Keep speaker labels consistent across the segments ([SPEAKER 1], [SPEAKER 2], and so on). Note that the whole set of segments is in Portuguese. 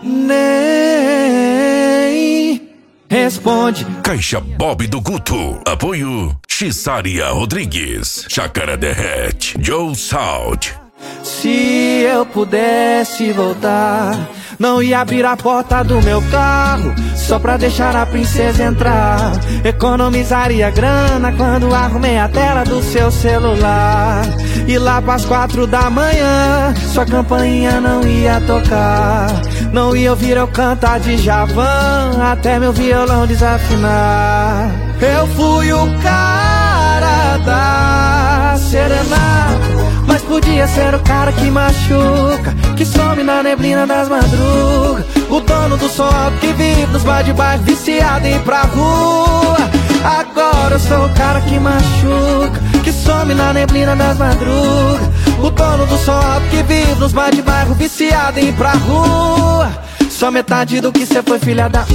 [SPEAKER 1] Nem responde.
[SPEAKER 2] Caixa Bob do Guto. Apoio Xaria Rodrigues, Chácara Derrete, Joe Salt.
[SPEAKER 1] Se eu pudesse voltar, não ia abrir a porta do meu carro só pra deixar a princesa entrar. Economizaria grana quando arrumei a tela do seu celular. E lá pras 4 da manhã sua campainha não ia tocar. Não ia ouvir eu cantar de Djavan até meu violão desafinar. Eu fui o cara da serenata, mas podia ser o cara que machuca, que some na neblina das madrugas. O dono do som alto que vive nos bar de bairro, viciado em ir pra rua. Agora eu sou o cara que machuca, que some na neblina das madrugas. O dono do som alto que vive nos bar de bairro, viciado em ir pra rua. Só metade do que cê foi, filha da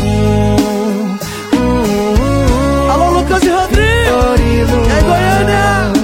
[SPEAKER 3] Alô, Lucas e Rodrigo. E aí, Goiânia.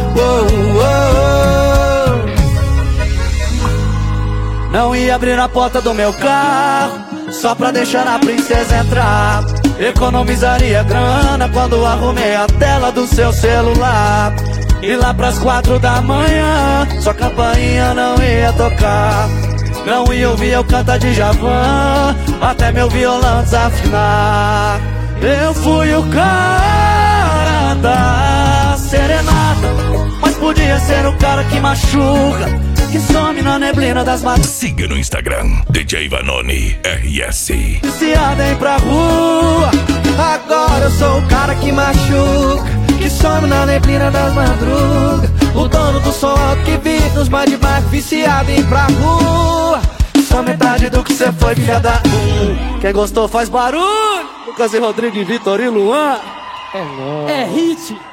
[SPEAKER 3] Não ia abrir a porta do meu carro só pra deixar a princesa entrar. Economizaria grana quando arrumei a tela do seu celular. E lá pras 4 da manhã sua campainha não ia tocar. Não ia ouvir eu cantar de Djavan até meu violão desafinar. Eu fui o cara da serenata, mas podia ser o cara que machuca, que some na neblina das madrugadas.
[SPEAKER 2] Siga no Instagram, DJ Vanoni RS.
[SPEAKER 1] Viciado em ir pra rua. Agora eu sou o cara que machuca, que some na neblina das madrugas. O dono do som alto que vive nos bar de bairro, viciado em ir pra rua. Só metade do que cê foi, filha da
[SPEAKER 3] Quem gostou faz barulho. Lucas e Rodrigo, Vitor e Luan.
[SPEAKER 1] É nóis.
[SPEAKER 3] É hit.